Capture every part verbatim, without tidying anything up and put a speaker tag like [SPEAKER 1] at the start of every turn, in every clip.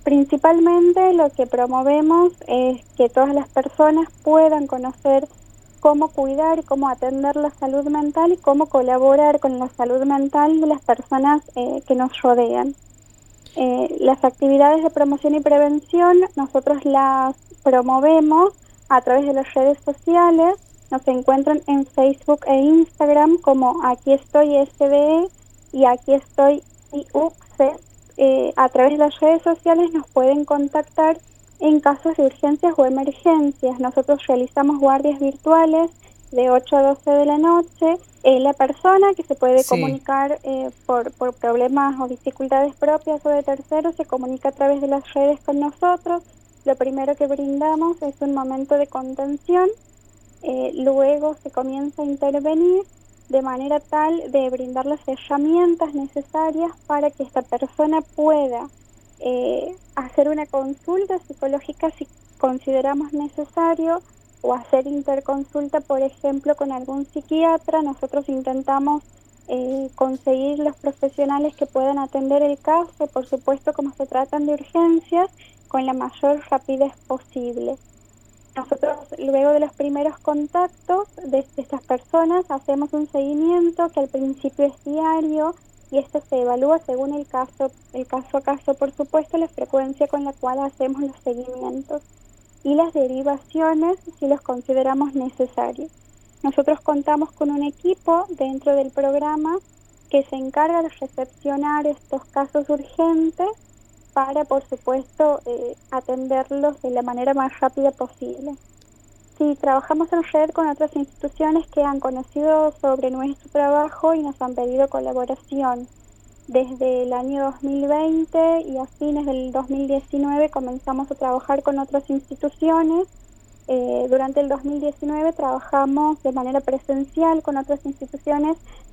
[SPEAKER 1] principalmente lo que promovemos es que todas las personas puedan conocer cómo cuidar y cómo atender la salud mental y cómo colaborar con la salud mental de las personas eh, que nos rodean. Eh, las actividades de promoción y prevención nosotros las promovemos a través de las redes sociales. Nos encuentran en Facebook e Instagram como Aquí Estoy S B E y Aquí Estoy I U C E. Eh, a través de las redes sociales nos pueden contactar en casos de urgencias o emergencias. Nosotros realizamos guardias virtuales de ocho a doce de la noche. Eh, la persona que se puede
[SPEAKER 2] Sí.
[SPEAKER 1] comunicar eh, por, por problemas o dificultades propias o de terceros se comunica a través de las redes con nosotros. Lo primero que brindamos es un momento de contención, eh, luego se comienza a intervenir de manera tal de brindar las herramientas necesarias para que esta persona pueda eh, hacer una consulta psicológica si consideramos necesario, o hacer interconsulta, por ejemplo, con algún psiquiatra. Nosotros intentamos eh, conseguir los profesionales que puedan atender el caso, por supuesto, como se tratan de urgencias, con la mayor rapidez posible. Nosotros, luego de los primeros contactos de estas personas, hacemos un seguimiento que al principio es diario y esto se evalúa según el caso, el caso a caso, por supuesto, la frecuencia con la cual hacemos los seguimientos y las derivaciones si los consideramos necesarios. Nosotros contamos con un equipo dentro del programa que se encarga de recepcionar estos casos urgentes para, por supuesto, eh, atenderlos de la manera más rápida posible. Sí, trabajamos en red con otras instituciones que han conocido sobre nuestro trabajo y nos han pedido colaboración. Desde el año dos mil veinte y a fines del dos mil diecinueve comenzamos a trabajar con otras instituciones. Eh, durante el dos mil diecinueve trabajamos de manera presencial con otras instituciones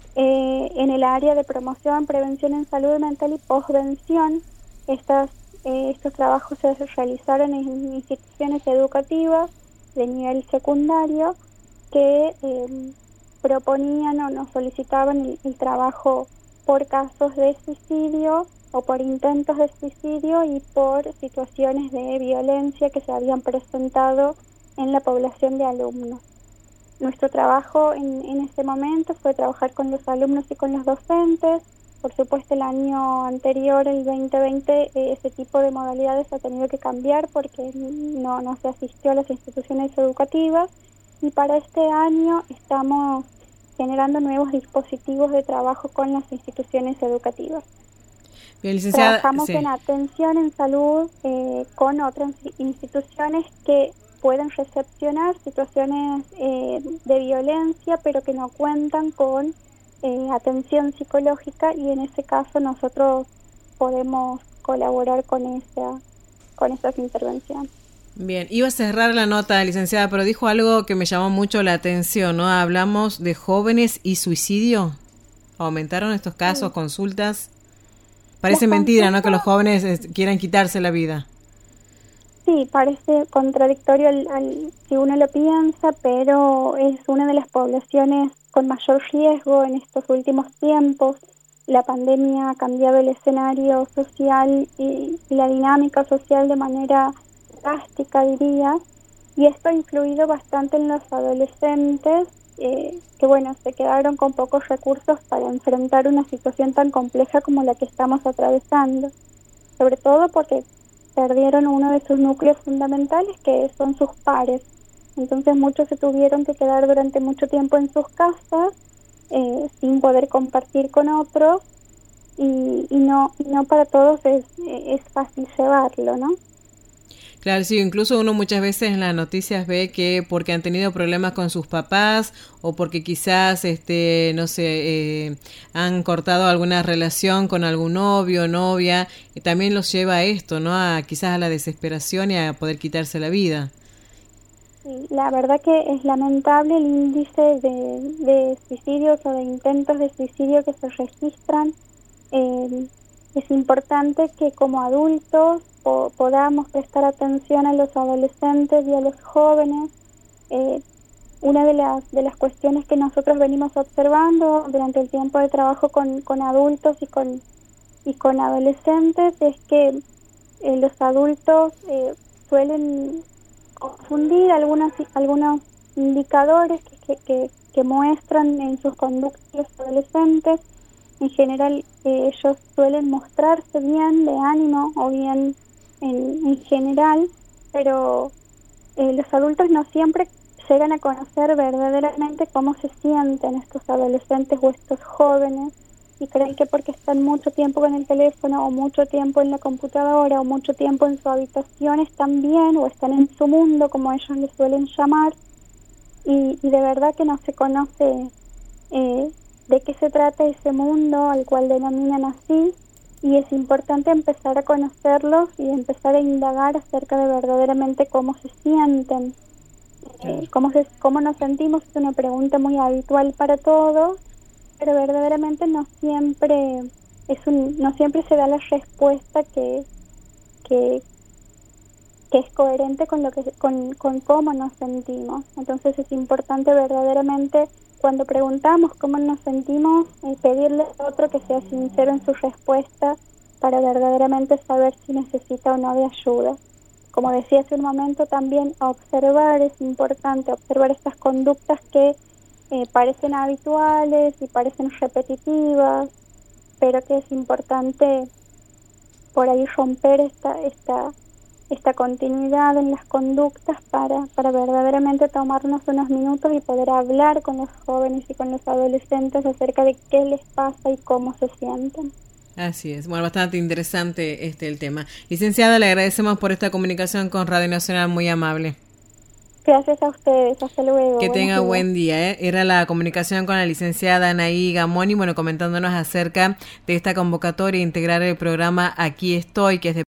[SPEAKER 1] eh, en el área de promoción, prevención en salud mental y posvención. Estas, eh, estos trabajos se realizaron en instituciones educativas de nivel secundario que eh, proponían o nos solicitaban el, el trabajo por casos de suicidio o por intentos de suicidio y por situaciones de violencia que se habían presentado en la población de alumnos. Nuestro trabajo en, en ese momento fue trabajar con los alumnos y con los docentes. Por supuesto, el año anterior, el veinte veinte, eh, ese tipo de modalidades ha tenido que cambiar porque no, no se asistió a las instituciones educativas, y para este año estamos generando nuevos dispositivos de trabajo con las instituciones educativas.
[SPEAKER 2] Bien, licenciada,
[SPEAKER 1] Trabajamos
[SPEAKER 2] sí.
[SPEAKER 1] en atención en salud eh, con otras instituciones que pueden recepcionar situaciones eh, de violencia, pero que no cuentan con eh, atención psicológica, y en ese caso nosotros podemos colaborar con esa, con esas intervenciones.
[SPEAKER 2] Bien, iba a cerrar la nota, licenciada, pero dijo algo que me llamó mucho la atención, ¿no? Hablamos de jóvenes y suicidio. ¿Aumentaron estos casos, sí. consultas? Parece mentira, ¿no? Que los jóvenes eh, quieran quitarse la vida.
[SPEAKER 1] Sí, parece contradictorio al, al, si uno lo piensa, pero es una de las poblaciones con mayor riesgo en estos últimos tiempos. La pandemia ha cambiado el escenario social y, y la dinámica social de manera drástica, diría, y esto ha influido bastante en los adolescentes eh, que, bueno, se quedaron con pocos recursos para enfrentar una situación tan compleja como la que estamos atravesando, sobre todo porque perdieron uno de sus núcleos fundamentales, que son sus pares. Entonces muchos se tuvieron que quedar durante mucho tiempo en sus casas eh, sin poder compartir con otros, y, y no y no para todos es, es fácil llevarlo, ¿no?
[SPEAKER 2] Claro, sí, incluso uno muchas veces en las noticias ve que porque han tenido problemas con sus papás o porque quizás, este, no sé, eh, han cortado alguna relación con algún novio o novia, y también los lleva a esto, ¿no? A quizás a la desesperación y a poder quitarse la vida.
[SPEAKER 1] Sí, la verdad que es lamentable el índice de, de suicidios o de intentos de suicidio que se registran. Eh, es importante que como adultos po- podamos prestar atención a los adolescentes y a los jóvenes. Eh, una de las, de las cuestiones que nosotros venimos observando durante el tiempo de trabajo con, con adultos y con, y con adolescentes es que eh, los adultos eh, suelen confundir algunos, algunos indicadores que, que, que, que muestran en sus conductas los adolescentes. En general, eh, ellos suelen mostrarse bien de ánimo o bien en, en general, pero eh, los adultos no siempre llegan a conocer verdaderamente cómo se sienten estos adolescentes o estos jóvenes, y creen que porque están mucho tiempo con el teléfono o mucho tiempo en la computadora o mucho tiempo en su habitación están bien o están en su mundo, como ellos le suelen llamar, y, y de verdad que no se conoce eh, de qué se trata ese mundo al cual denominan así, y es importante empezar a conocerlos y empezar a indagar acerca de verdaderamente cómo se sienten. Eh, cómo, se, cómo nos sentimos es una pregunta muy habitual para todos, pero verdaderamente no siempre es un, no siempre se da la respuesta que, que, que es coherente con lo que con, con cómo nos sentimos. Entonces es importante verdaderamente, cuando preguntamos cómo nos sentimos, eh, pedirle a otro que sea sincero en su respuesta para verdaderamente saber si necesita o no de ayuda. Como decía hace un momento, también observar, es importante observar estas conductas que eh, parecen habituales y parecen repetitivas, pero que es importante por ahí romper esta esta esta continuidad en las conductas para, para verdaderamente tomarnos unos minutos y poder hablar con los jóvenes y con los adolescentes acerca de qué les pasa y cómo se sienten.
[SPEAKER 2] Así es. Bueno, bastante interesante este el tema. Licenciada, le agradecemos por esta comunicación con Radio Nacional, muy amable.
[SPEAKER 1] Gracias a ustedes, hasta luego.
[SPEAKER 2] Que tenga días. Buen día. ¿eh? Era la comunicación con la licenciada Anaí Gamoni, bueno, comentándonos acerca de esta convocatoria, integrar el programa Aquí Estoy, que es de